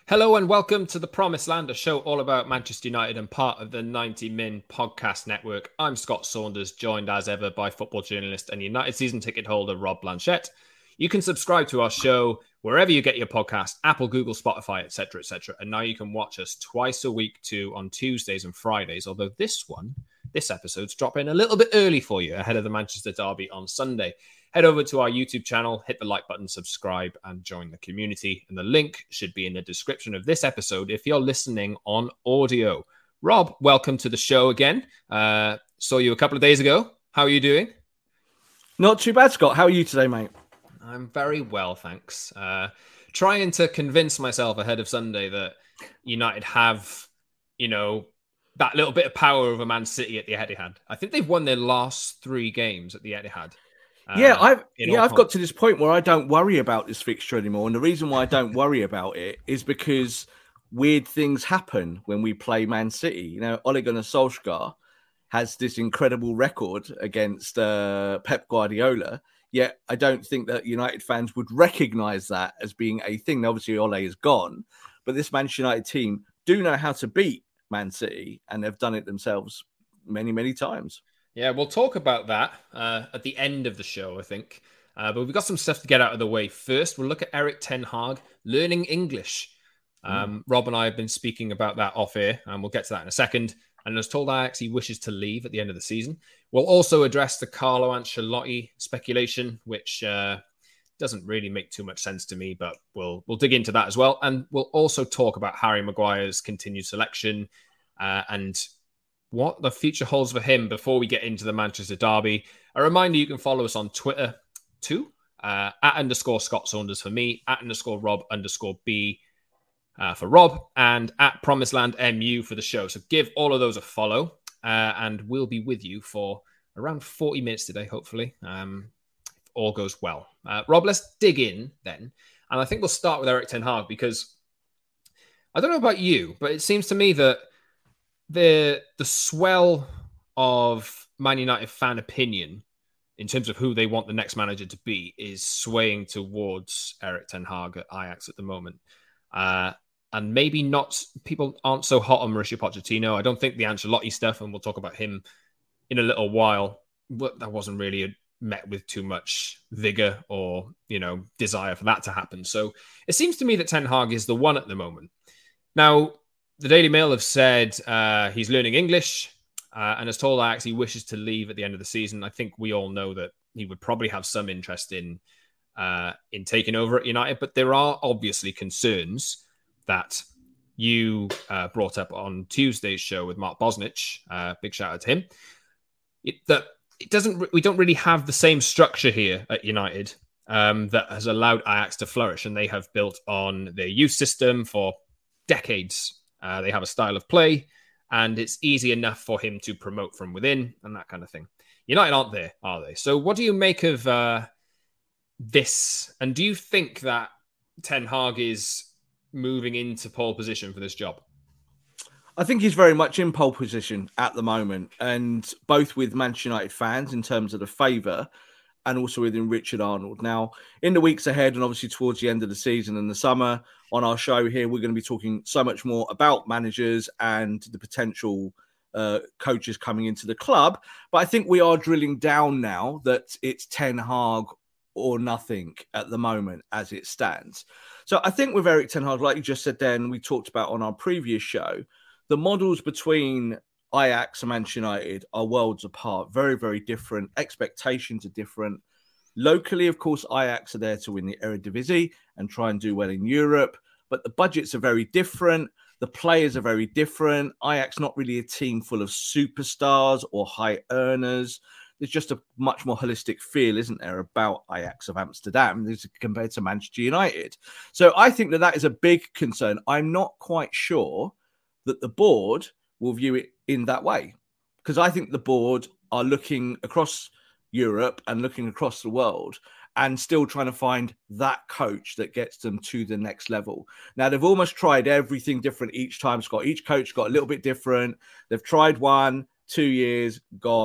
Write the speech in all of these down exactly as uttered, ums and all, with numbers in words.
Hello and welcome to The Promised Land, a show all about Manchester United and part of the ninety min podcast network. I'm Scott Saunders, joined as ever by football journalist and United season ticket holder Rob Blanchette. You can subscribe to our show wherever you get your podcast, Apple, Google, Spotify, et cetera, et cetera. And now you can watch us twice a week too on Tuesdays and Fridays, although this one, this episode's dropping a little bit early for you ahead of the Manchester derby on Sunday. Head over to our YouTube channel, hit the like button, subscribe, and join the community. And the link should be in the description of this episode if you're listening on audio. Rob, welcome to the show again. Uh, saw you a couple of days ago. How are you doing? Not too bad, Scott. How are you today, mate? I'm very well, thanks. Uh, trying to convince myself ahead of Sunday that United have, you know, that little bit of power over Man City at the Etihad. I think they've won their last three games at the Etihad. Uh, yeah, I've yeah, I've got to this point where I don't worry about this fixture anymore. And the reason why I don't worry about it is because weird things happen when we play Man City. You know, Ole Gunnar Solskjaer has this incredible record against uh, Pep Guardiola. Yet I don't think that United fans would recognise that as being a thing. Now, obviously, Ole is gone, but this Manchester United team do know how to beat Man City, and they've done it themselves many, many times. Yeah, we'll talk about that uh, at the end of the show, I think. Uh, but we've got some stuff to get out of the way. First, we'll look at Erik ten Hag learning English. Um, mm. Rob and I have been speaking about that off air, and we'll get to that in a second. And as told Ajax, he wishes to leave at the end of the season. We'll also address the Carlo Ancelotti speculation, which uh, doesn't really make too much sense to me, but we'll we'll dig into that as well. And we'll also talk about Harry Maguire's continued selection uh, and what the future holds for him before we get into the Manchester derby. A reminder, you can follow us on Twitter too, uh, at underscore Scott Saunders for me, at underscore Rob underscore B uh, for Rob, and at Promised Land M U for the show. So give all of those a follow, uh, and we'll be with you for around forty minutes today, hopefully, um, if all goes well. Uh, Rob, let's dig in then. And I think we'll start with Erik ten Hag, because I don't know about you, but it seems to me that The the swell of Man United fan opinion in terms of who they want the next manager to be is swaying towards Erik ten Hag at Ajax at the moment. Uh, and maybe not, people aren't so hot on Mauricio Pochettino. I don't think the Ancelotti stuff, and we'll talk about him in a little while, but that wasn't really met with too much vigor or, you know, desire for that to happen. So it seems to me that Ten Hag is the one at the moment. Now, the Daily Mail have said uh, he's learning English uh, and has told Ajax he wishes to leave at the end of the season. I think we all know that he would probably have some interest in uh, in taking over at United, but there are obviously concerns that you uh, brought up on Tuesday's show with Mark Bosnich. Uh, big shout out to him. It, that it doesn't. We don't really have the same structure here at United um, that has allowed Ajax to flourish, and they have built on their youth system for decades. Uh, they have a style of play, and it's easy enough for him to promote from within and that kind of thing. United aren't there, are they? So what do you make of uh, this? And do you think that Ten Hag is moving into pole position for this job? I think he's very much in pole position at the moment, and both with Manchester United fans in terms of the favour, and also within Richard Arnold. Now, in the weeks ahead, and obviously towards the end of the season and the summer, on our show here, we're going to be talking so much more about managers and the potential uh, coaches coming into the club. But I think we are drilling down now that it's Ten Hag or nothing at the moment as it stands. So I think with Erik Ten Hag, like you just said then, we talked about on our previous show, the models between Ajax and Manchester United are worlds apart. Very, very different. Expectations are different. Locally, of course, Ajax are there to win the Eredivisie and try and do well in Europe. But the budgets are very different. The players are very different. Ajax not really a team full of superstars or high earners. There's just a much more holistic feel, isn't there, about Ajax of Amsterdam compared to Manchester United. So I think that that is a big concern. I'm not quite sure that the board will view it in that way, because I think the board are looking across Europe and looking across the world and still trying to find that coach that gets them to the next level. Now, they've almost tried everything different each time, Scott. Each coach got a little bit different. They've tried one, two years, gone,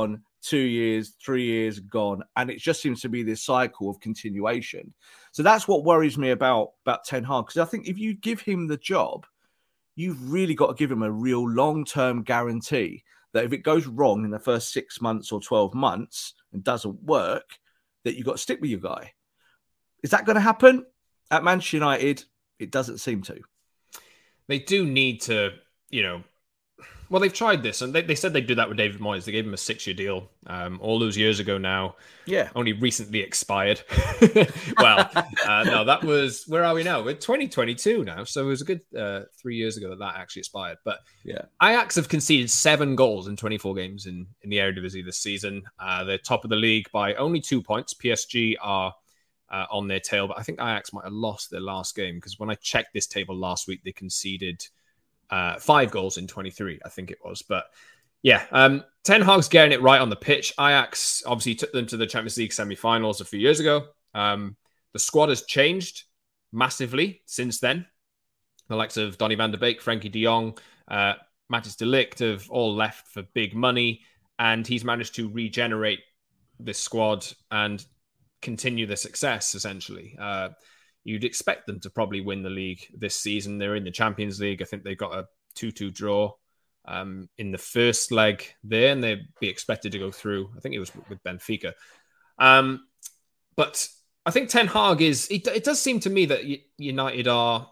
two years, three years, gone. And it just seems to be this cycle of continuation. So that's what worries me about, about Ten Hag. Because I think if you give him the job, you've really got to give him a real long-term guarantee that if it goes wrong in the first six months or twelve months and doesn't work, that you've got to stick with your guy. Is that going to happen? At Manchester United, it doesn't seem to. They do need to, you know, well, they've tried this, and they, they said they'd do that with David Moyes. They gave him a six-year deal um, all those years ago now. Yeah. Only recently expired. well, uh, no, that was, where are we now? We're twenty twenty-two now, so it was a good uh, three years ago that that actually expired. But yeah, Ajax have conceded seven goals in twenty-four games in, in the Eredivisie this season. Uh, they're top of the league by only two points. P S G are uh, on their tail, but I think Ajax might have lost their last game because when I checked this table last week, they conceded Uh, five goals in twenty-three, I think it was. But yeah, um, Ten Hag's getting it right on the pitch. Ajax obviously took them to the Champions League semi-finals a few years ago. Um, the squad has changed massively since then. The likes of Donny van de Beek, Frenkie de Jong, uh, Matthijs de Ligt have all left for big money, and he's managed to regenerate this squad and continue the success, essentially. Uh, You'd expect them to probably win the league this season. They're in the Champions League. I think they got a two-two draw um, in the first leg there, and they'd be expected to go through. I think it was with Benfica. Um, but I think Ten Hag is... It, it does seem to me that United are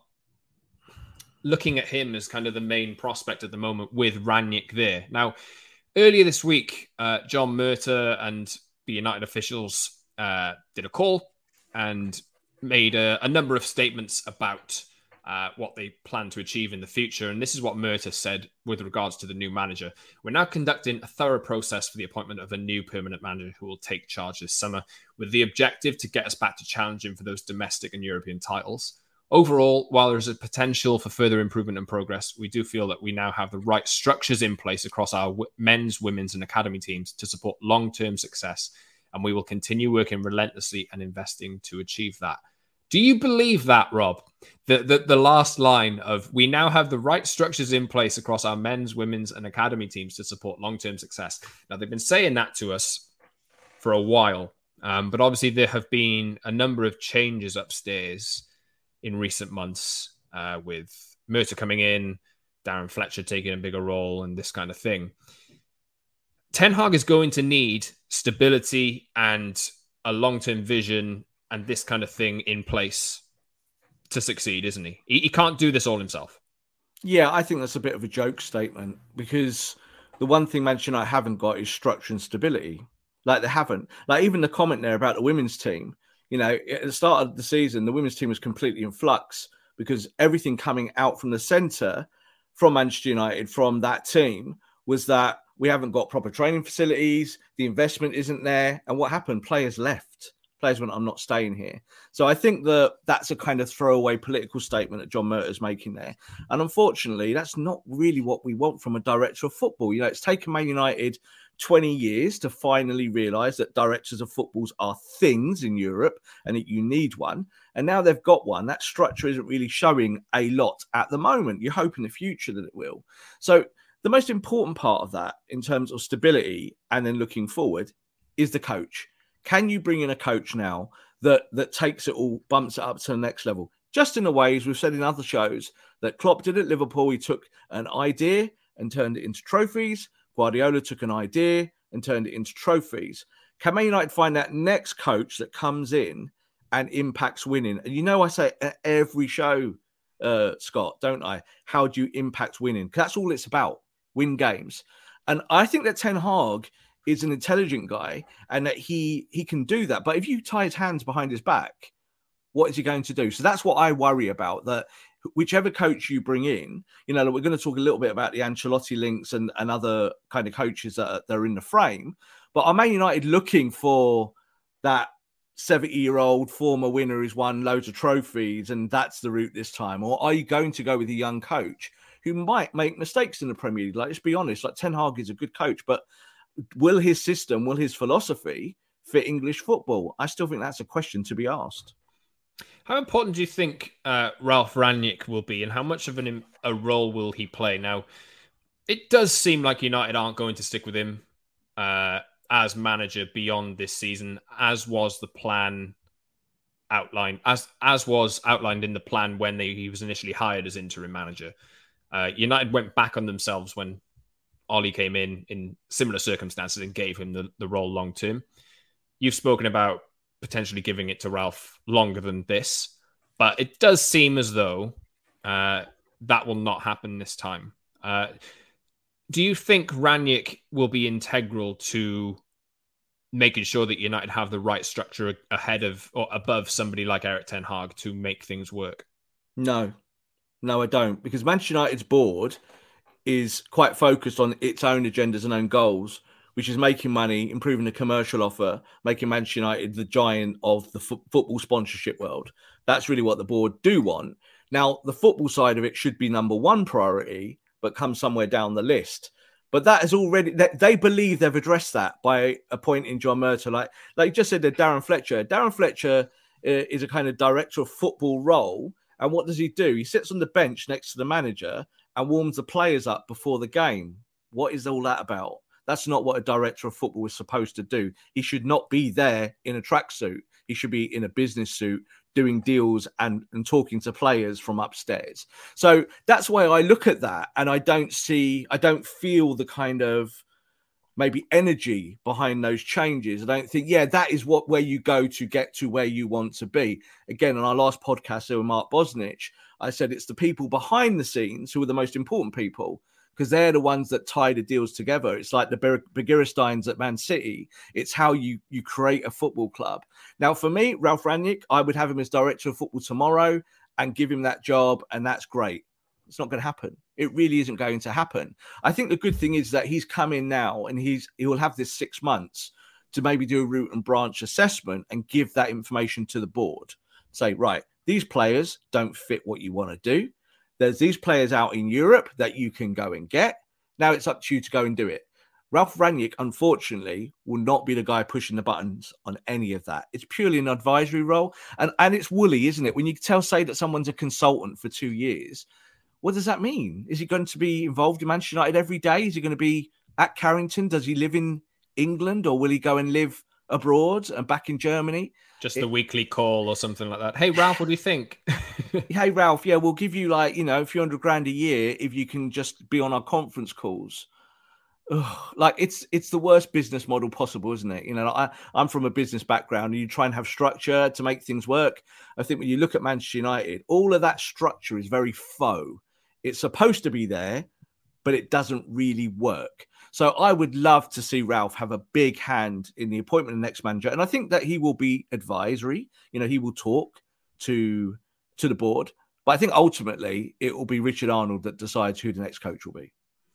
looking at him as kind of the main prospect at the moment with Rangnick there. Now, earlier this week, uh, John Murta and the United officials uh, did a call and made a, a number of statements about uh, what they plan to achieve in the future. And this is what Murta said with regards to the new manager. We're now conducting a thorough process for the appointment of a new permanent manager who will take charge this summer with the objective to get us back to challenging for those domestic and European titles. Overall, while there's a potential for further improvement and progress, we do feel that we now have the right structures in place across our w- men's, women's and academy teams to support long-term success. And we will continue working relentlessly and investing to achieve that. Do you believe that, Rob? The, the, the last line of, we now have the right structures in place across our men's, women's and academy teams to support long-term success. Now, they've been saying that to us for a while, um, but obviously there have been a number of changes upstairs in recent months uh, with Murta coming in, Darren Fletcher taking a bigger role and this kind of thing. Ten Hag is going to need stability and a long-term vision and this kind of thing in place to succeed, isn't he? he? He can't do this all himself. Yeah, I think that's a bit of a joke statement because the one thing Manchester United haven't got is structure and stability. Like they haven't. Like even the comment there about the women's team, you know, at the start of the season, the women's team was completely in flux because everything coming out from the centre from Manchester United, from that team, was that we haven't got proper training facilities, the investment isn't there. And what happened? Players left. Players went, I'm not staying here. So I think that that's a kind of throwaway political statement that John Murta is making there. And unfortunately, that's not really what we want from a director of football. You know, it's taken Man United twenty years to finally realise that directors of footballs are things in Europe and that you need one. And now they've got one. That structure isn't really showing a lot at the moment. You hope in the future that it will. So the most important part of that in terms of stability and then looking forward is the coach. Can you bring in a coach now that, that takes it all, bumps it up to the next level? Just in the ways we've said in other shows that Klopp did at Liverpool. He took an idea and turned it into trophies. Guardiola took an idea and turned it into trophies. Can Man United find that next coach that comes in and impacts winning? And you know, I say at every show, uh, Scott, don't I? How do you impact winning? Because that's all it's about, win games. And I think that Ten Hag is an intelligent guy and that he he can do that. But if you tie his hands behind his back, what is he going to do? So that's what I worry about, that whichever coach you bring in, you know, we're going to talk a little bit about the Ancelotti links and, and other kind of coaches that are, that are in the frame. But are Man United looking for that seventy-year-old former winner who's won loads of trophies and that's the route this time? Or are you going to go with a young coach who might make mistakes in the Premier League? Like, let's be honest, like Ten Hag is a good coach, but will his system, will his philosophy fit English football? I still think that's a question to be asked. How important do you think uh, Ralf Rangnick will be and how much of an, a role will he play? Now, it does seem like United aren't going to stick with him. Uh, as manager beyond this season, as was the plan outlined, as as was outlined in the plan when they, he was initially hired as interim manager. Uh, United went back on themselves when Ollie came in in similar circumstances and gave him the, the role long term. You've spoken about potentially giving it to Ralph longer than this, but it does seem as though uh, that will not happen this time. Uh, do you think Rangnick will be integral to making sure that United have the right structure ahead of or above somebody like Erik ten Hag to make things work? No, no, I don't. Because Manchester United's board is quite focused on its own agendas and own goals, which is making money, improving the commercial offer, making Manchester United the giant of the fo- football sponsorship world. That's really what the board do want. Now, the football side of it should be number one priority, but come somewhere down the list. But that is already, they, they believe they've addressed that by appointing John Murtough. Like, like you just said, that Darren Fletcher. Darren Fletcher uh, is a kind of director of football role. And what does he do? He sits on the bench next to the manager and warms the players up before the game. What is all that about? That's not what a director of football is supposed to do. He should not be there in a tracksuit. He should be in a business suit doing deals and, and talking to players from upstairs. So that's why I look at that and I don't see, I don't feel the kind of maybe energy behind those changes. I don't think, yeah, that is what where you go to get to where you want to be. Again, on our last podcast with Mark Bosnich, I said it's the people behind the scenes who are the most important people, because they're the ones that tie the deals together. It's like the Begiristeins at Man City. It's how you, you create a football club. Now, for me, Ralph Rangnick, I would have him as director of football tomorrow and give him that job, and that's great. It's not going to happen. It really isn't going to happen. I think the good thing is that he's come in now and he's he will have this six months to maybe do a root and branch assessment and give that information to the board. Say, right, these players don't fit what you want to do. There's these players out in Europe that you can go and get. Now it's up to you to go and do it. Ralph Rangnick, unfortunately, will not be the guy pushing the buttons on any of that. It's purely an advisory role. And, and it's woolly, isn't it? When you tell, say that someone's a consultant for two years, what does that mean? Is he going to be involved in Manchester United every day? Is he going to be at Carrington? Does he live in England, or will he go and live abroad and back in Germany? Just it, the weekly call or something like that. Hey, Ralph, what do you think? Hey, Ralph, yeah, we'll give you like, you know, a few hundred grand a year if you can just be on our conference calls. Ugh, like it's it's the worst business model possible, isn't it? You know, I, I'm from a business background and you try and have structure to make things work. I think when you look at Manchester United, all of that structure is very faux. It's supposed to be there, but it doesn't really work. So I would love to see Ralph have a big hand in the appointment of the next manager. And I think that he will be advisory. You know, he will talk to, to the board. But I think ultimately it will be Richard Arnold that decides who the next coach will be.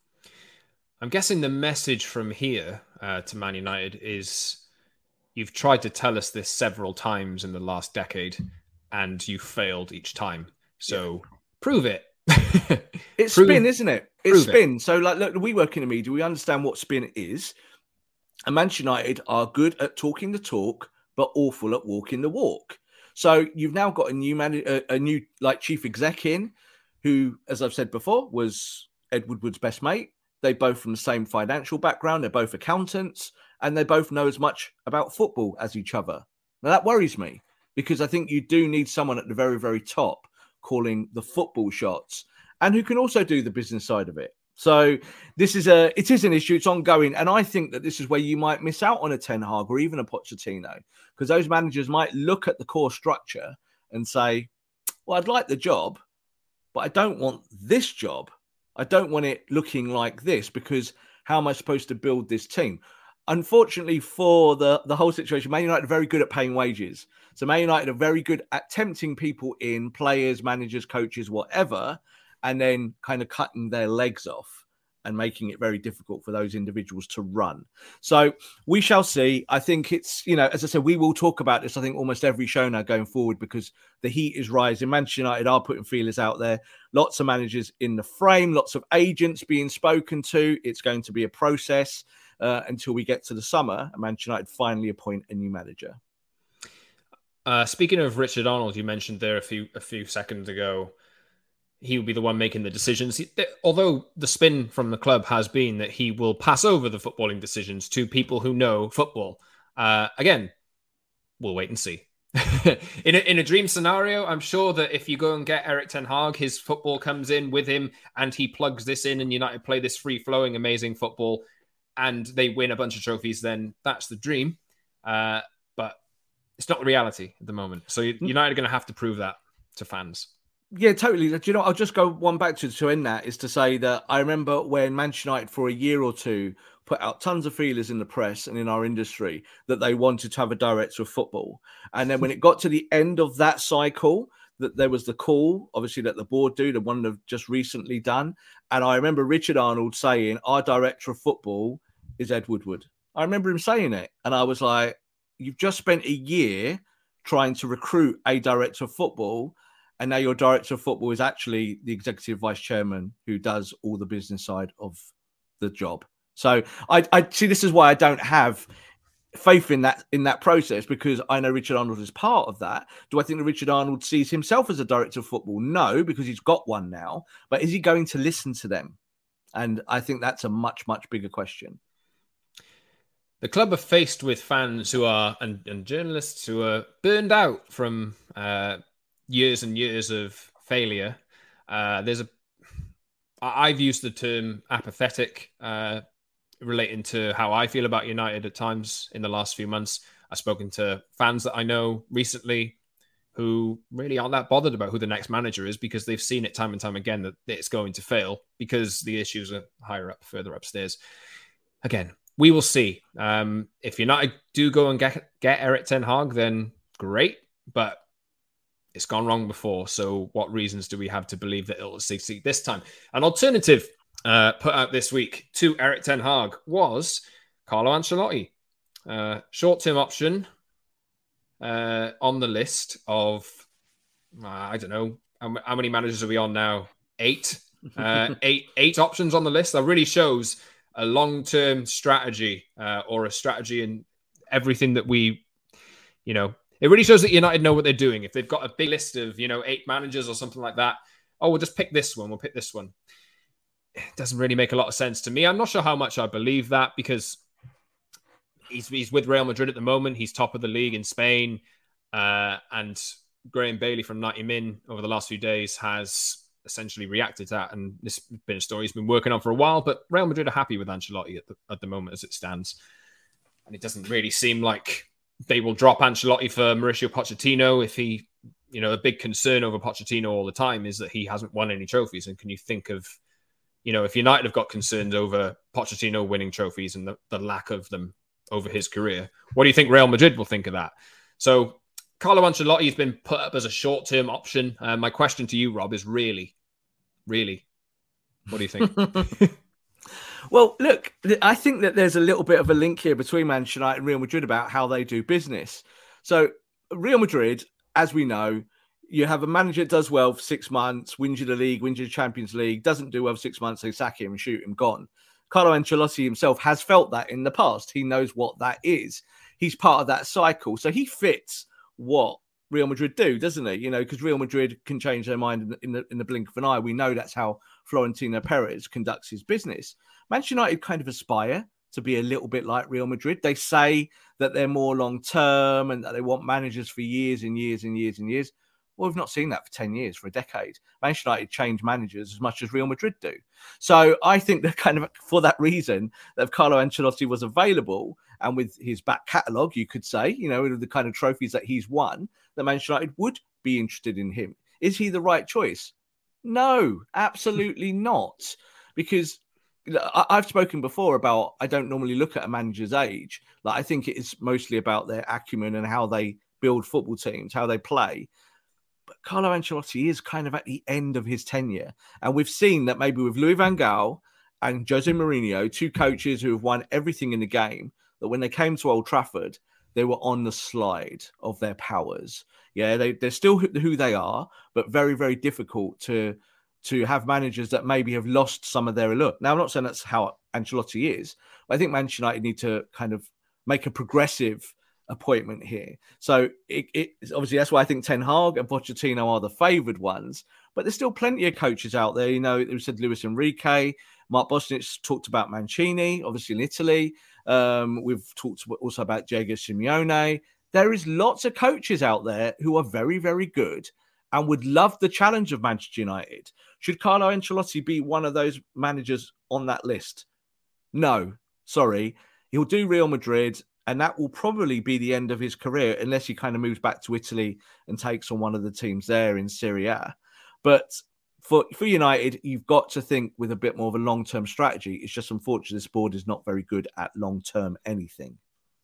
I'm guessing the message from here uh, to Man United is you've tried to tell us this several times in the last decade and you failed each time. So yeah. Prove it. It's Prove, spin, isn't it? It's spin. It. So, like, look, we work in the media. We understand what spin is. And Manchester United are good at talking the talk, but awful at walking the walk. So, you've now got a new man, a, a new like chief exec in, who, as I've said before, was Ed Woodward's best mate. They both from the same financial background. They're both accountants, and they both know as much about football as each other. Now, that worries me because I think you do need someone at the very, very top calling the football shots, and who can also do the business side of it. So this is a, it is an issue. It's ongoing. And I think that this is where you might miss out on a Ten Hag or even a Pochettino, because those managers might look at the core structure and say, well, I'd like the job, but I don't want this job. I don't want it looking like this, because how am I supposed to build this team? Unfortunately for the, the whole situation, Man United are very good at paying wages. So Man United are very good at tempting people in, players, managers, coaches, whatever, and then kind of cutting their legs off and making it very difficult for those individuals to run. So we shall see. I think it's, you know, as I said, we will talk about this, I think, almost every show now going forward, because the heat is rising. Manchester United are putting feelers out there. Lots of managers in the frame, lots of agents being spoken to. It's going to be a process uh, until we get to the summer and Manchester United finally appoint a new manager. Uh, speaking of Richard Arnold, you mentioned there a few a few seconds ago, he will be the one making the decisions. He, although the spin from the club has been that he will pass over the footballing decisions to people who know football. Uh, again, we'll wait and see. in, a, in a dream scenario, I'm sure that if you go and get Erik ten Hag, his football comes in with him and he plugs this in and United play this free-flowing, amazing football and they win a bunch of trophies, then that's the dream. Uh, but it's not the reality at the moment. So United are going to have to prove that to fans. Yeah, totally. Do you know, I'll just go one back to, to end that, is to say that I remember when Manchester United for a year or two put out tons of feelers in the press and in our industry that they wanted to have a director of football. And then when it got to the end of that cycle, that there was the call, obviously, that the board do, the one they've just recently done. And I remember Richard Arnold saying, our director of football is Ed Woodward. I remember him saying it. And I was like, you've just spent a year trying to recruit a director of football, and now your director of football is actually the executive vice chairman who does all the business side of the job. So I, I see, this is why I don't have faith in that in that process, because I know Richard Arnold is part of that. Do I think that Richard Arnold sees himself as a director of football? No, because he's got one now. But is he going to listen to them? And I think that's a much, much bigger question. The club are faced with fans who are, and, and journalists who are burned out from uh, years and years of failure. Uh, there's a, I've used the term apathetic, uh, relating to how I feel about United at times in the last few months. I've spoken to fans that I know recently who really aren't that bothered about who the next manager is, because they've seen it time and time again that it's going to fail because the issues are higher up, further upstairs. Again, we will see. Um, if United do go and get, get Erik ten Hag, then great, but it's gone wrong before. So what reasons do we have to believe that it'll succeed this time? An alternative uh, put out this week to Erik ten Hag was Carlo Ancelotti. Uh, short-term option uh, on the list of, uh, I don't know, how, how many managers are we on now? Eight. Uh, eight, eight options on the list. That really shows a long-term strategy uh, or a strategy in everything that we, you know, it really shows that United know what they're doing. If they've got a big list of, you know, eight managers or something like that, oh, we'll just pick this one. We'll pick this one. It doesn't really make a lot of sense to me. I'm not sure how much I believe that, because he's he's with Real Madrid at the moment. He's top of the league in Spain. Uh, and Graham Bailey from ninety min over the last few days has essentially reacted to that. And this has been a story he's been working on for a while, but Real Madrid are happy with Ancelotti at the, at the moment as it stands. And it doesn't really seem like they will drop Ancelotti for Mauricio Pochettino. If he, you know, a big concern over Pochettino all the time is that he hasn't won any trophies. And can you think of, you know, if United have got concerns over Pochettino winning trophies and the, the lack of them over his career, what do you think Real Madrid will think of that? So Carlo Ancelotti has been put up as a short-term option. Uh, my question to you, Rob, is really, really, what do you think? Well, look, I think that there's a little bit of a link here between Manchester United and Real Madrid about how they do business. So Real Madrid, as we know, you have a manager that does well for six months, wins you the league, wins you the Champions League, doesn't do well for six months, they sack him and shoot him, gone. Carlo Ancelotti himself has felt that in the past. He knows what that is. He's part of that cycle. So he fits what Real Madrid do, doesn't he? You know, because Real Madrid can change their mind in the, in the in the blink of an eye. We know that's how Florentino Perez conducts his business. Manchester United kind of aspire to be a little bit like Real Madrid. They say that they're more long-term and that they want managers for years and years and years and years. Well, we've not seen that for ten years, for a decade. Manchester United change managers as much as Real Madrid do. So I think that kind of for that reason, that if Carlo Ancelotti was available and with his back catalogue, you could say, you know, the kind of trophies that he's won, that Manchester United would be interested in him. Is he the right choice? No, absolutely not. Because I've spoken before about, I don't normally look at a manager's age. Like, I think it is mostly about their acumen and how they build football teams, how they play. But Carlo Ancelotti is kind of at the end of his tenure. And we've seen that maybe with Louis van Gaal and Jose Mourinho, two coaches who have won everything in the game, that when they came to Old Trafford, they were on the slide of their powers. Yeah, they, they're still who they are, but very, very difficult to, to have managers that maybe have lost some of their allure. Now, I'm not saying that's how Ancelotti is, but I think Manchester United need to kind of make a progressive appointment here. So it, it obviously that's why I think Ten Hag and Pochettino are the favoured ones. But there's still plenty of coaches out there. You know, we said Luis Enrique, Mark Bosnich talked about Mancini, obviously in Italy. Um, we've talked also about Diego Simeone. There is lots of coaches out there who are very, very good and would love the challenge of Manchester United. Should Carlo Ancelotti be one of those managers on that list? No, sorry. He'll do Real Madrid, and that will probably be the end of his career unless he kind of moves back to Italy and takes on one of the teams there in Serie A. But for, for United, you've got to think with a bit more of a long-term strategy. It's just unfortunate this board is not very good at long-term anything.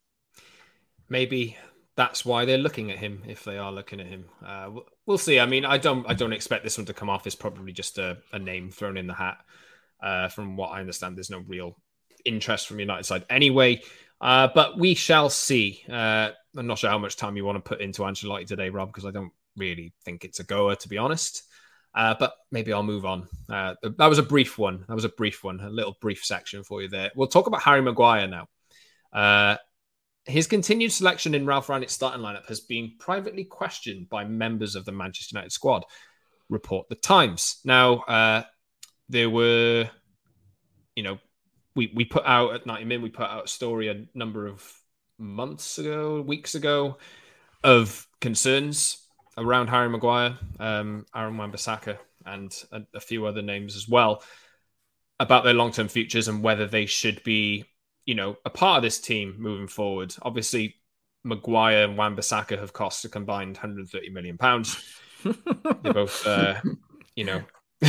Maybe that's why they're looking at him, if they are looking at him. Uh, we'll see. I mean, I don't I don't expect this one to come off. It's probably just a, a name thrown in the hat. Uh, from what I understand, there's no real interest from United side anyway. Uh, but we shall see. Uh, I'm not sure how much time you want to put into Ancelotti today, Rob, because I don't really think it's a goer, to be honest. Uh, but maybe I'll move on. Uh, that was a brief one. That was a brief one, a little brief section for you there. We'll talk about Harry Maguire now. Uh, his continued selection in Ralph Rangnick's starting lineup has been privately questioned by members of the Manchester United squad, report the Times. Now, uh, there were, you know, we, we put out at ninety min, we put out a story a number of months ago, weeks ago, of concerns around Harry Maguire, um, Aaron Wan-Bissaka, and a, a few other names as well, about their long-term futures and whether they should be, you know, a part of this team moving forward. Obviously, Maguire and Wan-Bissaka have cost a combined one hundred thirty million pounds. They both, uh, you know,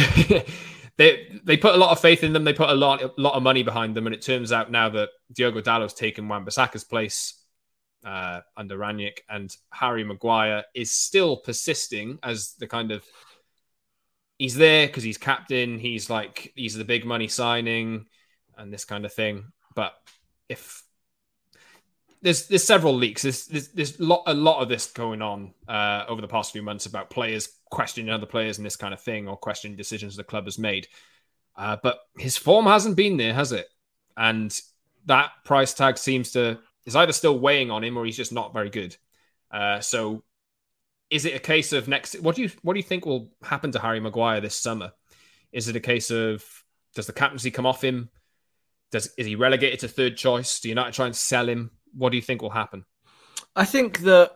they they put a lot of faith in them. They put a lot, a lot of money behind them. And it turns out now that Diogo Dalot's taken Wan-Bissaka's place uh, under Rangnick, and Harry Maguire is still persisting as the kind of, he's there because he's captain. He's like, he's the big money signing and this kind of thing. But if there's there's several leaks, there's there's, there's lot, a lot of this going on uh, over the past few months about players questioning other players and this kind of thing, or questioning decisions the club has made. Uh, but his form hasn't been there, has it? And that price tag seems to is either still weighing on him or he's just not very good. Uh, so is it a case of next? What do you what do you think will happen to Harry Maguire this summer? Is it a case of, does the captaincy come off him? Does is he relegated to third choice? Do United try and sell him? What do you think will happen? I think that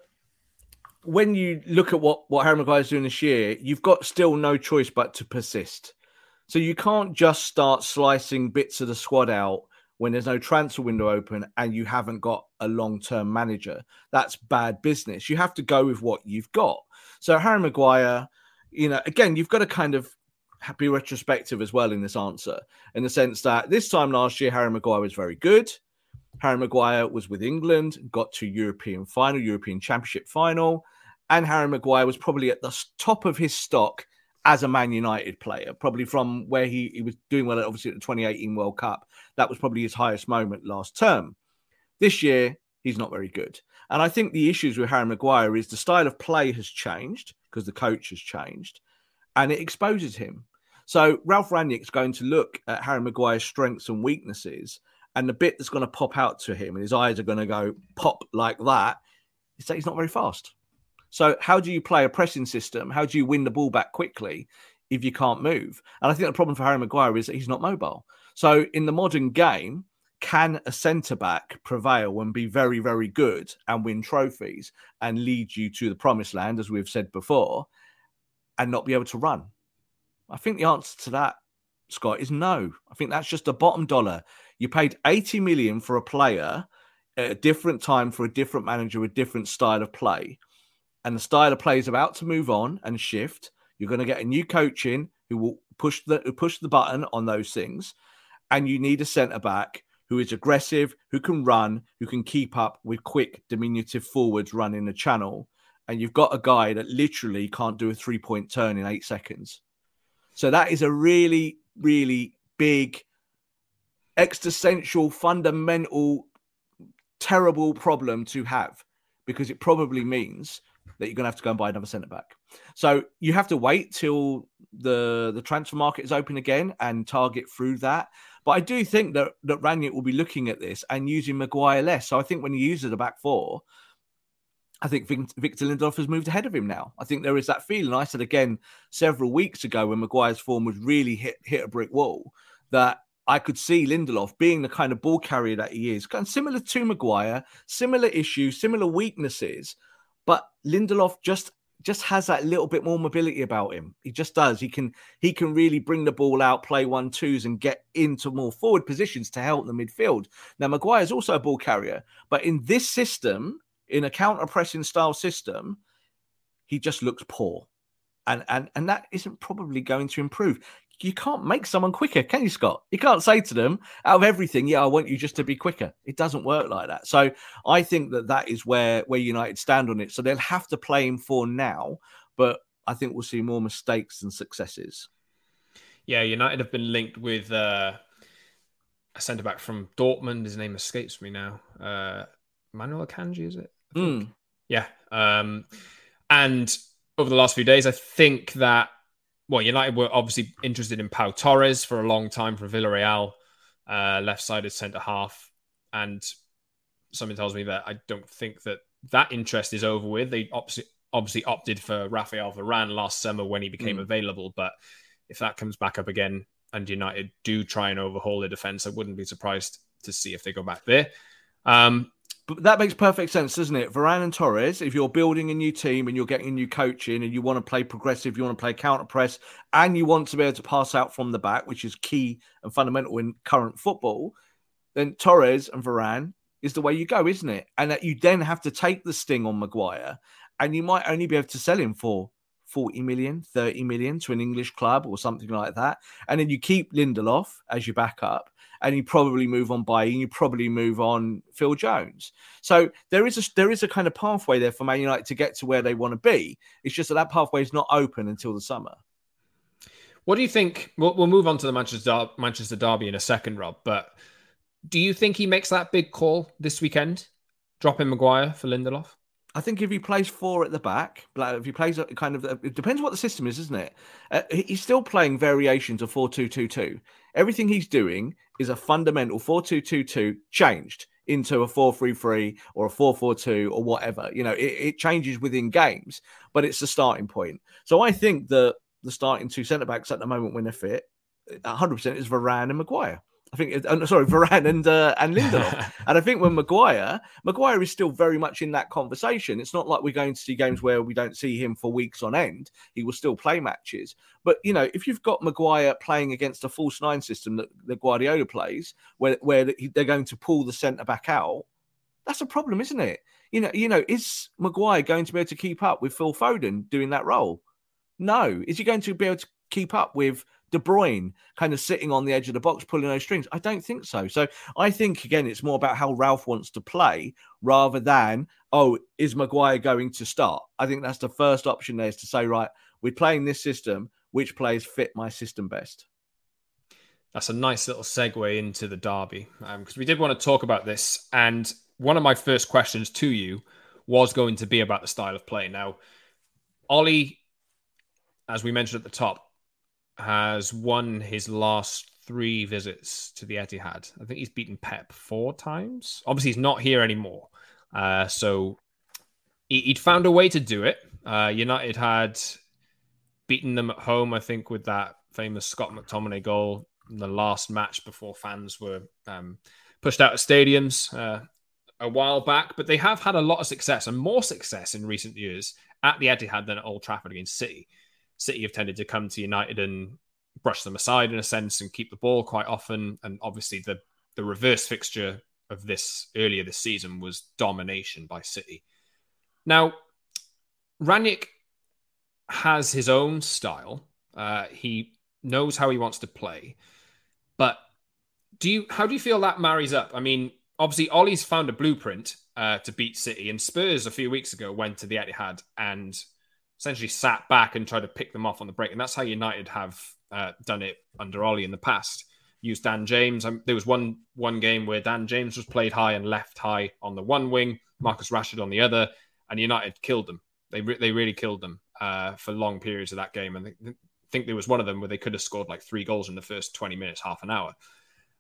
when you look at what, what Harry Maguire's doing this year, you've got still no choice but to persist. So you can't just start slicing bits of the squad out when there's no transfer window open and you haven't got a long-term manager. That's bad business. You have to go with what you've got. So Harry Maguire, you know, again, you've got to kind of be retrospective as well in this answer, in the sense that this time last year, Harry Maguire was very good. Harry Maguire was with England, got to European final, European Championship final, and Harry Maguire was probably at the top of his stock as a Man United player, probably from where he, he was doing well, obviously, at the twenty eighteen World Cup. That was probably his highest moment last term. This year, he's not very good. And I think the issues with Harry Maguire is the style of play has changed because the coach has changed, and it exposes him. So Ralph Rangnick's going to look at Harry Maguire's strengths and weaknesses, and the bit that's going to pop out to him and his eyes are going to go pop like that is that he's not very fast. So how do you play a pressing system? How do you win the ball back quickly if you can't move? And I think the problem for Harry Maguire is that he's not mobile. So in the modern game, can a centre-back prevail and be very, very good and win trophies and lead you to the promised land, as we've said before, and not be able to run? I think the answer to that, Scott, is no. I think that's just a bottom dollar. You paid eighty million for a player at a different time for a different manager with a different style of play. And the style of play is about to move on and shift. You're going to get a new coach in who will push the push the button on those things. And you need a centre-back who is aggressive, who can run, who can keep up with quick, diminutive forwards running the channel. And you've got a guy that literally can't do a three-point turn in eight seconds. So that is a really, really big, existential, fundamental, terrible problem to have, because it probably means that you're going to have to go and buy another centre-back. So you have to wait till the, the transfer market is open again and target through that. But I do think that, that Rangnick will be looking at this and using Maguire less. So I think when he uses the back four, I think Victor Lindelof has moved ahead of him now. I think there is that feeling. I said again several weeks ago when Maguire's form was really hit, hit a brick wall, that I could see Lindelof being the kind of ball carrier that he is, kind of similar to Maguire, similar issues, similar weaknesses, but Lindelof just just has that little bit more mobility about him. He just does. He can he can really bring the ball out, play one twos, and get into more forward positions to help the midfield. Now Maguire is also a ball carrier, but in this system, in a counter pressing style system, he just looks poor, and and and that isn't probably going to improve. You can't make someone quicker, can you, Scott? You can't say to them, out of everything, yeah, I want you just to be quicker. It doesn't work like that. So I think that that is where, where United stand on it. So they'll have to play him for now, but I think we'll see more mistakes than successes. Yeah, United have been linked with uh, a centre-back from Dortmund. His name escapes me now. Uh, Manuel Akanji, is it? I think. Mm. Yeah. Um, and over the last few days, I think that Well, United were obviously interested in Pau Torres for a long time for Villarreal, uh, left-sided centre-half. And something tells me that I don't think that that interest is over with. They obviously, obviously opted for Rafael Varane last summer when he became mm. available. But if that comes back up again and United do try and overhaul their defence, I wouldn't be surprised to see if they go back there. Um, But that makes perfect sense, doesn't it? Varane and Torres, if you're building a new team and you're getting a new coach in and you want to play progressive, you want to play counter press, and you want to be able to pass out from the back, which is key and fundamental in current football, then Torres and Varane is the way you go, isn't it? And that you then have to take the sting on Maguire, and you might only be able to sell him for forty million, thirty million to an English club or something like that. And then you keep Lindelof as your backup, and you probably move on Bailly, and you probably move on Phil Jones. So there is a there is a kind of pathway there for Man United to get to where they want to be. It's just that that pathway is not open until the summer. What do you think? We'll, we'll move on to the Manchester Manchester derby in a second, Rob. But do you think he makes that big call this weekend, dropping Maguire for Lindelof? I think if he plays four at the back, if he plays kind of, it depends what the system is, isn't it? Uh, he's still playing variations of four two two two. Everything he's doing is a fundamental four two two two changed into a four three three or a four four two or whatever. You know, it, it changes within games, but it's the starting point. So I think that the starting two centre-backs at the moment when they're fit, one hundred percent is Varane and Maguire. I think, uh, sorry, Varane and uh, and Lindelof. And I think when Maguire, Maguire is still very much in that conversation. It's not like we're going to see games where we don't see him for weeks on end. He will still play matches. But, you know, if you've got Maguire playing against a false nine system that, that Guardiola plays, where, where they're going to pull the centre-back out, that's a problem, isn't it? You know, you know, is Maguire going to be able to keep up with Phil Foden doing that role? No. Is he going to be able to keep up with De Bruyne kind of sitting on the edge of the box, pulling those strings? I don't think so. So I think, again, it's more about how Ralph wants to play rather than, oh, is Maguire going to start? I think that's the first option there, is to say, right, we're playing this system. Which players fit my system best? That's a nice little segue into the derby, because um, we did want to talk about this. And one of my first questions to you was going to be about the style of play. Now, Ollie, as we mentioned at the top, has won his last three visits to the Etihad. I think he's beaten Pep four times. Obviously, he's not here anymore. Uh, so he, he'd found a way to do it. Uh, United had beaten them at home, I think, with that famous Scott McTominay goal in the last match before fans were um, pushed out of stadiums uh, a while back. But they have had a lot of success, and more success in recent years at the Etihad than at Old Trafford against City. City have tended to come to United and brush them aside in a sense and keep the ball quite often. And obviously the, the reverse fixture of this earlier this season was domination by City. Now, Rangnick has his own style. Uh, he knows how he wants to play. But do you? How do you feel that marries up? I mean, obviously, Ollie's found a blueprint uh, to beat City, and Spurs a few weeks ago went to the Etihad and essentially sat back and tried to pick them off on the break. And that's how United have uh, done it under Ollie in the past. Used Dan James. Um, there was one one game where Dan James was played high and left high on the one wing, Marcus Rashford on the other, and United killed them. They re- they really killed them uh, for long periods of that game. And I think there was one of them where they could have scored like three goals in the first twenty minutes, half an hour.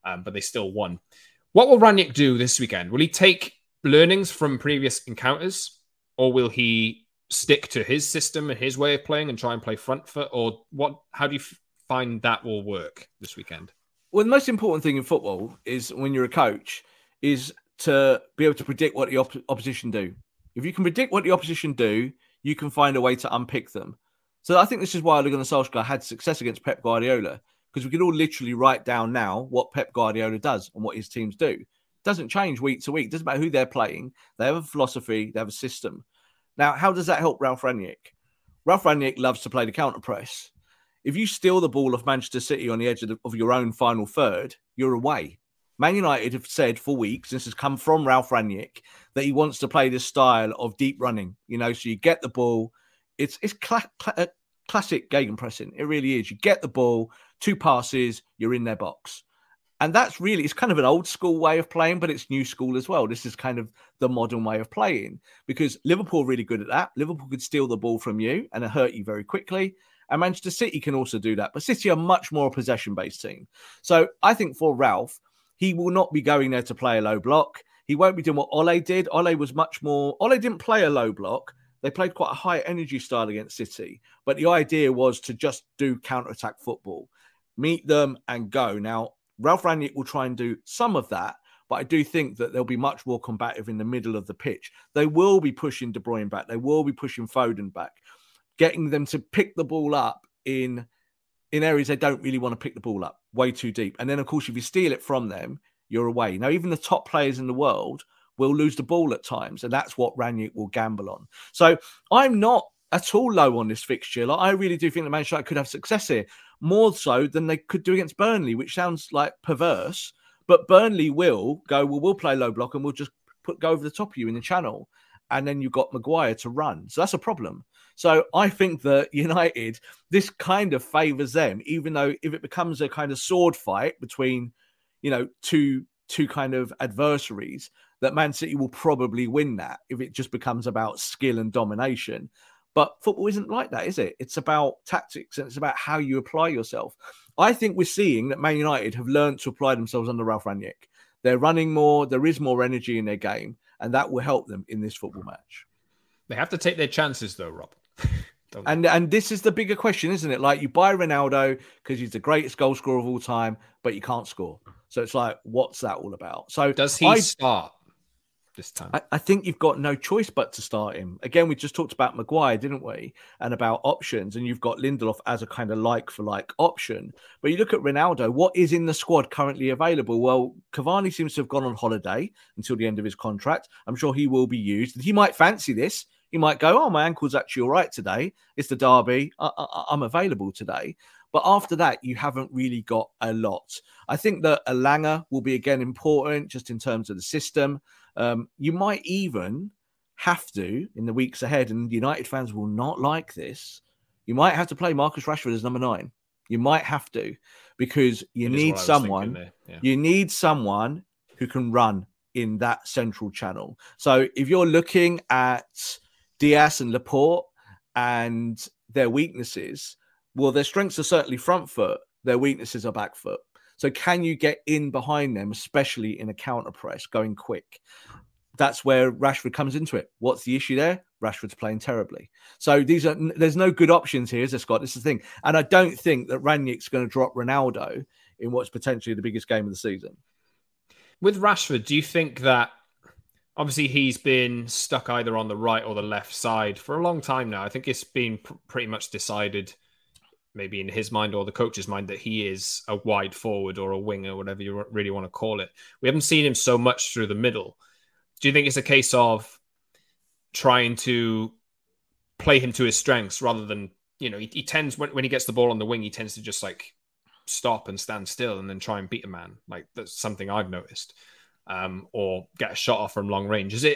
um, but they still won. What will Rangnick do this weekend? Will he take learnings from previous encounters, or will he stick to his system and his way of playing and try and play front foot? Or what? How do you f- find that will work this weekend? Well, the most important thing in football is when you're a coach is to be able to predict what the op- opposition do. If you can predict what the opposition do, you can find a way to unpick them. So I think this is why Ole Gunnar Solskjaer had success against Pep Guardiola, because we can all literally write down now what Pep Guardiola does and what his teams do. It doesn't change week to week. It doesn't matter who they're playing. They have a philosophy. They have a system. Now, how does that help Ralf Rangnick? Ralf Rangnick loves to play the counter press. If you steal the ball off Manchester City on the edge of, the, of your own final third, you're away. Man United have said for weeks, this has come from Ralf Rangnick, that he wants to play this style of deep running. You know, so you get the ball. It's it's cla- cla- classic gegenpressing. It really is. You get the ball, two passes, you're in their box. And that's really, it's kind of an old school way of playing, but it's new school as well. This is kind of the modern way of playing, because Liverpool are really good at that. Liverpool could steal the ball from you and hurt you very quickly. And Manchester City can also do that. But City are much more a possession-based team. So I think for Ralf, he will not be going there to play a low block. He won't be doing what Ole did. Ole was much more, Ole didn't play a low block. They played quite a high energy style against City. But the idea was to just do counter-attack football, meet them and go. Now, Ralf Rangnick will try and do some of that, but I do think that they'll be much more combative in the middle of the pitch. They will be pushing De Bruyne back. They will be pushing Foden back, getting them to pick the ball up in, in areas they don't really want to pick the ball up, way too deep. And then, of course, if you steal it from them, you're away. Now, even the top players in the world will lose the ball at times, and that's what Rangnick will gamble on. So I'm not at all low on this fixture. Like, I really do think that Manchester United could have success here, more so than they could do against Burnley, which sounds like perverse. But Burnley will go, well, we'll play low block and we'll just put go over the top of you in the channel. And then you've got Maguire to run. So that's a problem. So I think that United, this kind of favours them, even though if it becomes a kind of sword fight between, you know, two two kind of adversaries, that Man City will probably win that if it just becomes about skill and domination. But football isn't like that, is it? It's about tactics and it's about how you apply yourself. I think we're seeing that Man United have learned to apply themselves under Ralf Rangnick. They're running more. There is more energy in their game, and that will help them in this football match. They have to take their chances, though, Rob. and and this is the bigger question, isn't it? Like, you buy Ronaldo because he's the greatest goal scorer of all time, but you can't score. So it's like, what's that all about? So does he I, start this time? I, I think you've got no choice but to start him. Again, we just talked about Maguire, didn't we? And about options. And you've got Lindelof as a kind of like-for-like option. But you look at Ronaldo, what is in the squad currently available? Well, Cavani seems to have gone on holiday until the end of his contract. I'm sure he will be used. He might fancy this. He might go, oh, my ankle's actually all right today. It's the derby. I, I, I'm available today. But after that, you haven't really got a lot. I think that Elanga will be, again, important just in terms of the system. Um, you might even have to, in the weeks ahead, and United fans will not like this, you might have to play Marcus Rashford as number nine. You might have to, because you it need someone, yeah. you need someone who can run in that central channel. So if you're looking at Diaz and Laporte and their weaknesses, well, their strengths are certainly front foot. Their weaknesses are back foot. So can you get in behind them, especially in a counter press, going quick? That's where Rashford comes into it. What's the issue there? Rashford's playing terribly. So these are there's no good options here, is there, Scott? This is the thing. And I don't think that Rangnick's going to drop Ronaldo in what's potentially the biggest game of the season. With Rashford, do you think that, obviously he's been stuck either on the right or the left side for a long time now. I think it's been pr- pretty much decided, maybe in his mind or the coach's mind, that he is a wide forward or a winger, whatever you really want to call it. We haven't seen him so much through the middle. Do you think it's a case of trying to play him to his strengths rather than, you know, he, he tends, when, when he gets the ball on the wing, he tends to just like stop and stand still and then try and beat a man. Like, that's something I've noticed. Um, or get a shot off from long range. Is it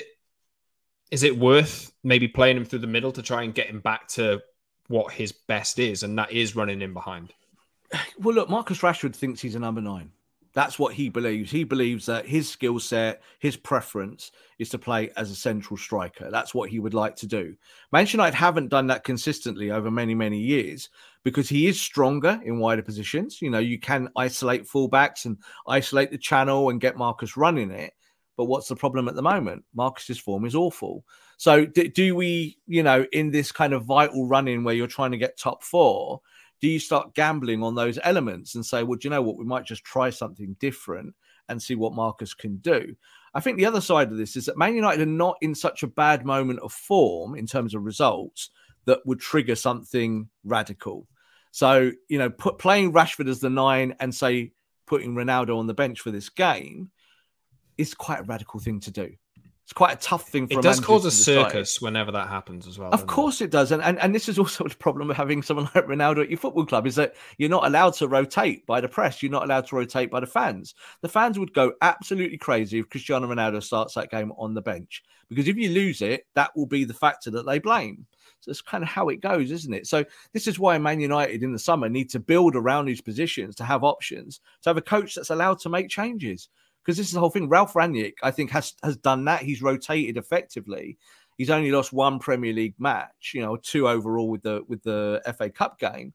is it worth maybe playing him through the middle to try and get him back to what his best is, and that is running in behind? Well, look, Marcus Rashford thinks he's a number nine. That's what he believes. He believes that his skill set, his preference is to play as a central striker. That's what he would like to do. Manchester United haven't done that consistently over many, many years because he is stronger in wider positions. You know, you can isolate fullbacks and isolate the channel and get Marcus running it. But what's the problem at the moment? Marcus's form is awful. So do, do we, you know, in this kind of vital run-in where you're trying to get top four, do you start gambling on those elements and say, well, do you know what? We might just try something different and see what Marcus can do. I think the other side of this is that Man United are not in such a bad moment of form in terms of results that would trigger something radical. So, you know, put, playing Rashford as the nine and say putting Ronaldo on the bench for this game is quite a radical thing to do. It's quite a tough thing for it a does cause a decide. circus whenever that happens as well. Of course it? it does. And, and and this is also the problem of having someone like Ronaldo at your football club is that you're not allowed to rotate by the press. You're not allowed to rotate by the fans. The fans would go absolutely crazy if Cristiano Ronaldo starts that game on the bench. Because if you lose it, that will be the factor that they blame. So it's kind of how it goes, isn't it? So this is why Man United in the summer need to build around these positions, to have options, to have a coach that's allowed to make changes. Because this is the whole thing. Ralf Rangnick, I think, has has done that. He's rotated effectively. He's only lost one Premier League match, you know, two overall with the with the F A Cup game.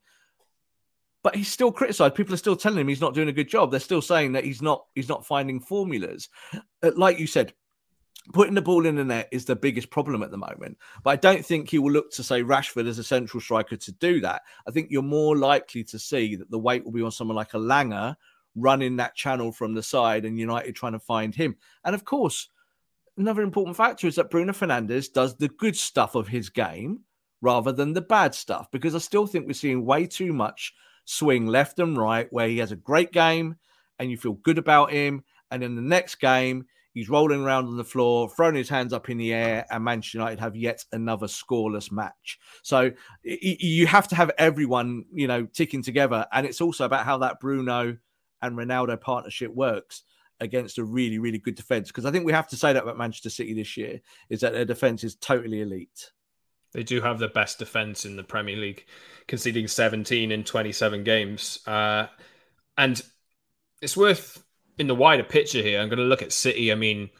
But he's still criticised. People are still telling him he's not doing a good job. They're still saying that he's not he's not finding formulas. Like you said, putting the ball in the net is the biggest problem at the moment. But I don't think he will look to say Rashford as a central striker to do that. I think you're more likely to see that the weight will be on someone like a Langer running that channel from the side and United trying to find him. And of course, another important factor is that Bruno Fernandes does the good stuff of his game rather than the bad stuff, because I still think we're seeing way too much swing left and right where he has a great game and you feel good about him. And in the next game, he's rolling around on the floor, throwing his hands up in the air, and Manchester United have yet another scoreless match. So you have to have everyone, you know, ticking together. And it's also about how that Bruno and Ronaldo partnership works against a really, really good defence. Because I think we have to say that about Manchester City this year, is that their defence is totally elite. They do have the best defence in the Premier League, conceding seventeen in twenty-seven games. Uh, and it's worth, in the wider picture here, I'm going to look at City. I mean,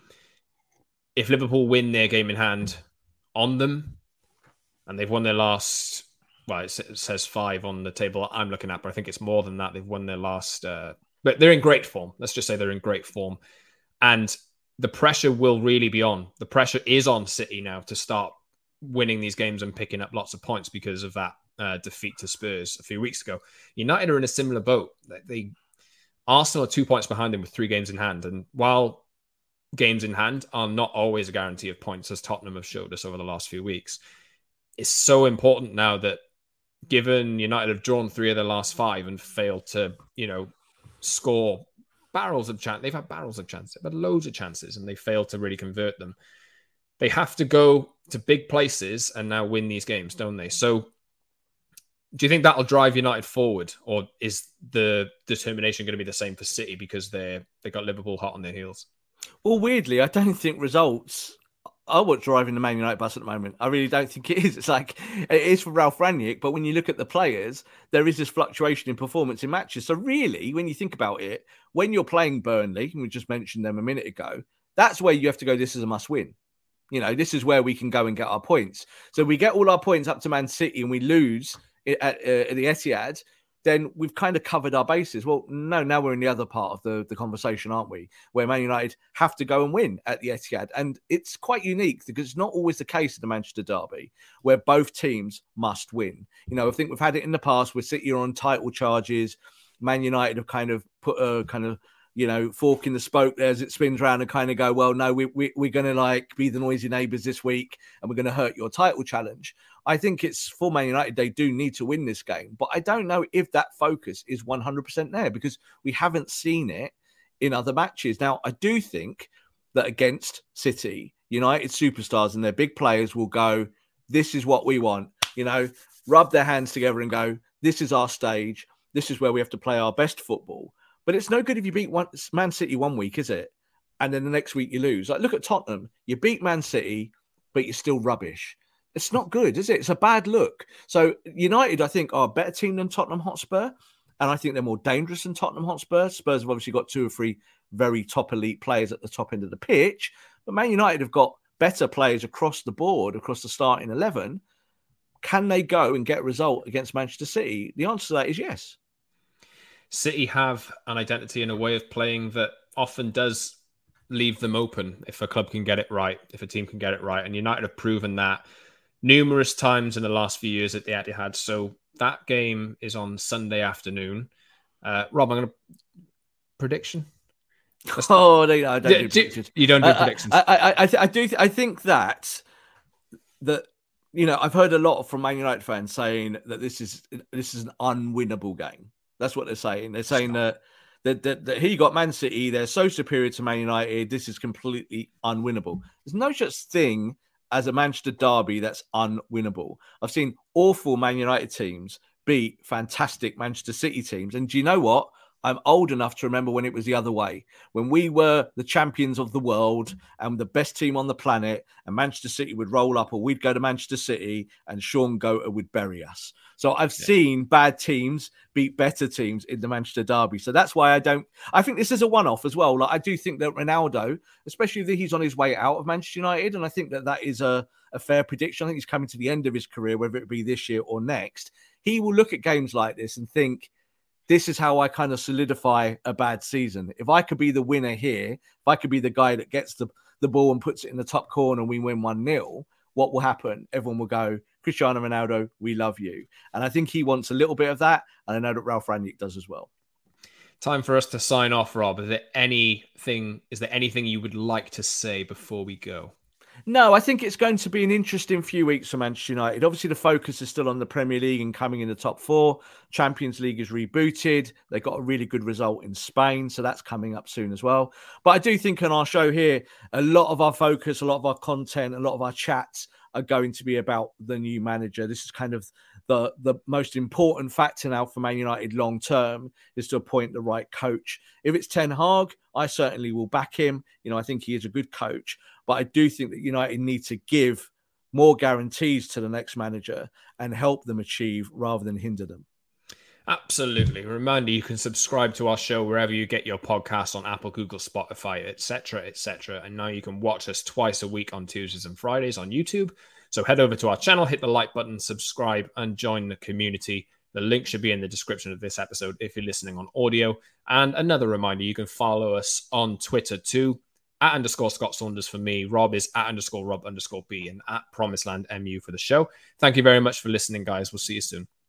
if Liverpool win their game in hand on them, and they've won their last, well, it says five on the table I'm looking at, but I think it's more than that. They've won their last... Uh, But they're in great form. Let's just say they're in great form. And the pressure will really be on. The pressure is on City now to start winning these games and picking up lots of points because of that uh, defeat to Spurs a few weeks ago. United are in a similar boat. They, Arsenal are two points behind them with three games in hand. And while games in hand are not always a guarantee of points, as Tottenham have showed us over the last few weeks, it's so important now that given United have drawn three of their last five and failed to, you know, score barrels of chance. They've had barrels of chances. They've had loads of chances and they failed to really convert them. They have to go to big places and now win these games, don't they? So do you think that'll drive United forward, or is the determination going to be the same for City because they're they got Liverpool hot on their heels? Well, weirdly, I don't think results are what's driving the Man United bus at the moment. I really don't think it is. It's like, it is for Ralf Rangnick, but when you look at the players, there is this fluctuation in performance in matches. So really, when you think about it, when you're playing Burnley, and we just mentioned them a minute ago, that's where you have to go, this is a must win. You know, this is where we can go and get our points. So we get all our points up to Man City and we lose at, uh, at the Etihad, then we've kind of covered our bases. Well, no, now we're in the other part of the, the conversation, aren't we? Where Man United have to go and win at the Etihad. And it's quite unique because it's not always the case in the Manchester derby where both teams must win. You know, I think we've had it in the past where City are on title charges. Man United have kind of put a kind of, you know, fork in the spoke there as it spins around and kind of go, well, no, we, we, we're going to like be the noisy neighbours this week and we're going to hurt your title challenge. I think it's for Man United, they do need to win this game. But I don't know if that focus is one hundred percent there because we haven't seen it in other matches. Now, I do think that against City, United superstars and their big players will go, this is what we want. You know, rub their hands together and go, this is our stage. This is where we have to play our best football. But it's no good if you beat one, Man City one week, is it? And then the next week you lose. Like, look at Tottenham. You beat Man City, but you're still rubbish. It's not good, is it? It's a bad look. So United, I think, are a better team than Tottenham Hotspur. and I think they're more dangerous than Tottenham Hotspur. Spurs have obviously got two or three very top elite players at the top end of the pitch, but Man United have got better players across the board, across the starting eleven. Can they go and get a result against Manchester City? The answer to that is yes. City have an identity and a way of playing that often does leave them open if a club can get it right, if a team can get it right. And United have proven that numerous times in the last few years at the Etihad. So that game is on Sunday afternoon. Uh, Rob, I'm going to... Prediction? Oh, no, I don't do, do predictions. You don't do predictions? I, I, I, I, do. I think that... that you know, I've heard a lot from Man United fans saying that this is this is an unwinnable game. That's what they're saying. They're saying that that, that that he got Man City. They're so superior to Man United. This is completely unwinnable. There's no such thing as a Manchester derby that's unwinnable. I've seen awful Man United teams beat fantastic Manchester City teams. And do you know what? I'm old enough to remember when it was the other way, when we were the champions of the world and the best team on the planet, and Manchester City would roll up, or we'd go to Manchester City and Sean Goater would bury us. So I've yeah. seen bad teams beat better teams in the Manchester derby. So that's why I don't, I think this is a one-off as well. Like I do think that Ronaldo, especially if he's on his way out of Manchester United, and I think that that is a, a fair prediction. I think he's coming to the end of his career, whether it be this year or next. He will look at games like this and think, this is how I kind of solidify a bad season. If I could be the winner here, if I could be the guy that gets the, the ball and puts it in the top corner and we win one nil, what will happen? Everyone will go, Cristiano Ronaldo, we love you. And I think he wants a little bit of that. And I know that Ralf Rangnick does as well. Time for us to sign off, Rob. Is there anything, is there anything you would like to say before we go? No, I think it's going to be an interesting few weeks for Manchester United. Obviously, the focus is still on the Premier League and coming in the top four. Champions League is rebooted. They got a really good result in Spain, so that's coming up soon as well. But I do think on our show here, a lot of our focus, a lot of our content, a lot of our chats are going to be about the new manager. This is kind of the, the most important factor now for Man United long term, is to appoint the right coach. If it's Ten Hag, I certainly will back him. You know, I think he is a good coach. But I do think that United need to give more guarantees to the next manager and help them achieve rather than hinder them. Absolutely. Reminder, you can subscribe to our show wherever you get your podcasts, on Apple, Google, Spotify, et cetera, et cetera. And now you can watch us twice a week on Tuesdays and Fridays on YouTube. So head over to our channel, hit the like button, subscribe, and join the community. The link should be in the description of this episode if you're listening on audio. And another reminder, you can follow us on Twitter too, at underscore Scott Saunders for me. Rob is at underscore Rob underscore B, and at Promised Land M U for the show. Thank you very much for listening, guys. We'll see you soon.